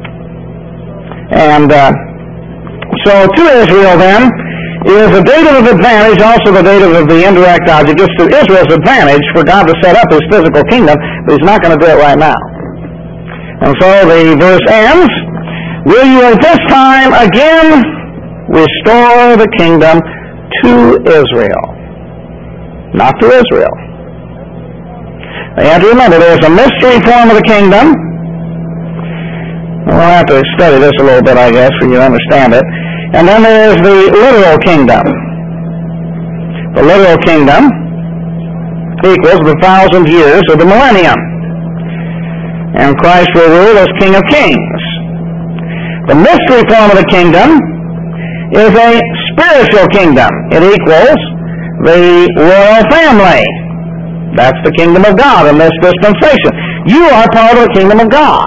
And so to Israel then is a dative advantage, also the dative of the indirect object. It's to Israel's advantage for God to set up his physical kingdom, but he's not going to do it right now. And so the verse ends, will you at this time again restore the kingdom to Israel? Not to Israel. You have to remember, there's a mystery form of the kingdom. We'll have to study this a little bit, I guess, for you to understand it. And then there is the literal kingdom. The literal kingdom equals the 1,000 years of the millennium. And Christ will rule as King of Kings. The mystery form of the kingdom is a spiritual kingdom. It equals the royal family. That's the kingdom of God in this dispensation. You are part of the kingdom of God.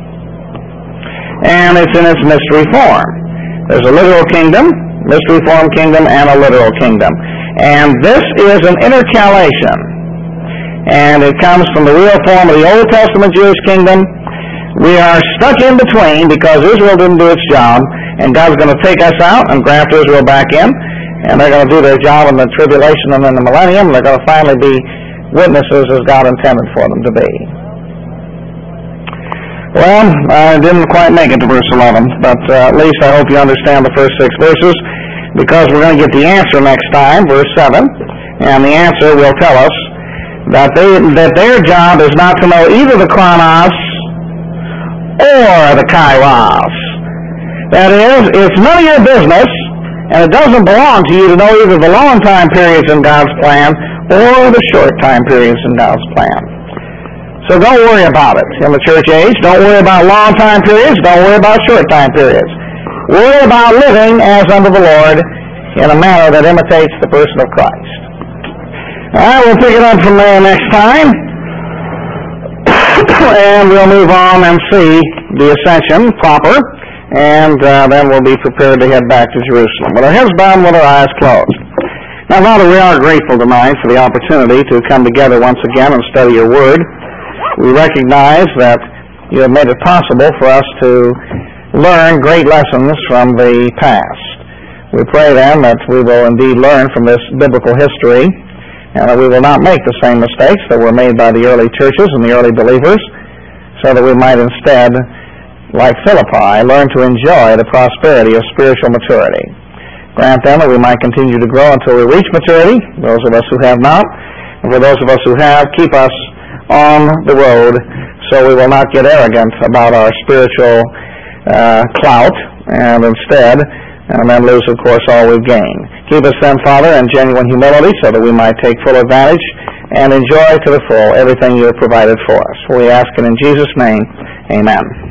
And it's in its mystery form. There's a literal kingdom, mystery form kingdom, and a literal kingdom. And this is an intercalation. And it comes from the real form of the Old Testament Jewish kingdom. We are stuck in between because Israel didn't do its job, and God's going to take us out and graft Israel back in, and they're going to do their job in the tribulation and in the millennium, and they're going to finally be witnesses as God intended for them to be. Well, I didn't quite make it to verse 11, but at least I hope you understand the first 6 verses, because we're going to get the answer next time, verse 7, and the answer will tell us that their job is not to know either the chronos or the kairos. That is, it's none of your business, and it doesn't belong to you to know either the long time periods in God's plan or the short time periods in God's plan. So don't worry about it in the church age. Don't worry about long time periods. Don't worry about short time periods. Worry about living as unto the Lord in a manner that imitates the person of Christ. All right, we'll pick it up from there next time. And we'll move on and see the ascension proper, and then we'll be prepared to head back to Jerusalem. With our heads bowed, with our eyes closed. Now, Father, we are grateful tonight for the opportunity to come together once again and study your Word. We recognize that you have made it possible for us to learn great lessons from the past. We pray then that we will indeed learn from this biblical history, and that we will not make the same mistakes that were made by the early churches and the early believers, so that we might instead, like Philippi, learn to enjoy the prosperity of spiritual maturity. Grant then that we might continue to grow until we reach maturity, those of us who have not, and for those of us who have, keep us on the road so we will not get arrogant about our spiritual clout, and instead, and then lose, of course, all we've gained. Keep us then, Father, in genuine humility so that we might take full advantage and enjoy to the full everything you have provided for us. We ask it in Jesus' name. Amen.